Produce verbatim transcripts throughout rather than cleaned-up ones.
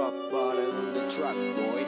Rock bottom on the track, boy.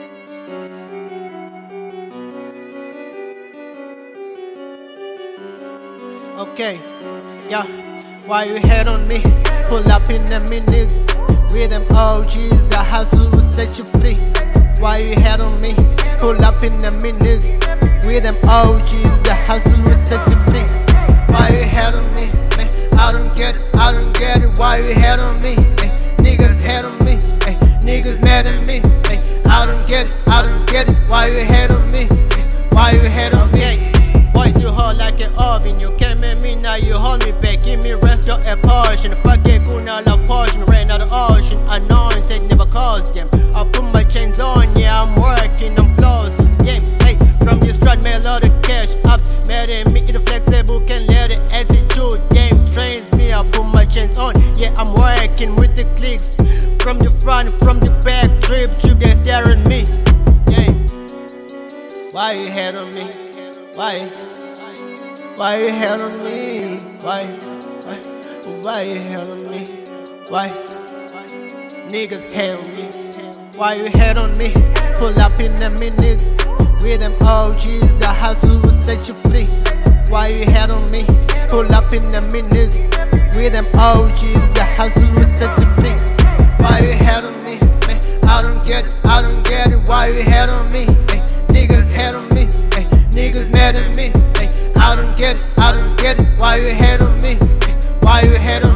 Okay, yeah, why you hate on me? Pull up in the minutes with them O Gs, the hustle will set you free. Why you hate on me? Pull up in the minutes with them O Gs, the hustle will set you free. Why you hate on me? Man, I don't get it, I don't get it. Why you hate on me? Ay, niggas hate on me, ay, niggas mad at me. Ay, I don't get it, I don't get it. Why you hate on me? Ay, why you hate on me? Ay, boys, you hot like an oven. You came at me, now you hold me back. Give me rest, you're a portion. Fuck it, cool, now love portion. Ran out of ocean, unknown, said never caused them. I put my chains on, yeah, I'm working, I'm flossing. Game, hey, from this strut, man, lot of cash ups. Mad at me, the flexible, can let the attitude. Game trains me, I put my chains on. Yeah, I'm working with the clicks. From the front, from the back, trip, you they stare at me. Yeah, why you hate on me? Why? Why you hate on me? Why? Why? Why you hate on me? Why? Niggas hate on me. Why you hate on me? Pull up in the minutes with them O Gs, the hustle will set you free. Why you hate on me? Pull up in the minutes with them O Gs, the hustle will set you free. Why you hate on me? Man, I don't get it, I don't get it. Why you hate on me? Ay, niggas hate on me, ay, niggas mad at me. Ay, I don't get it, I don't get it. Why you hate on me? Ay, why you hate on me?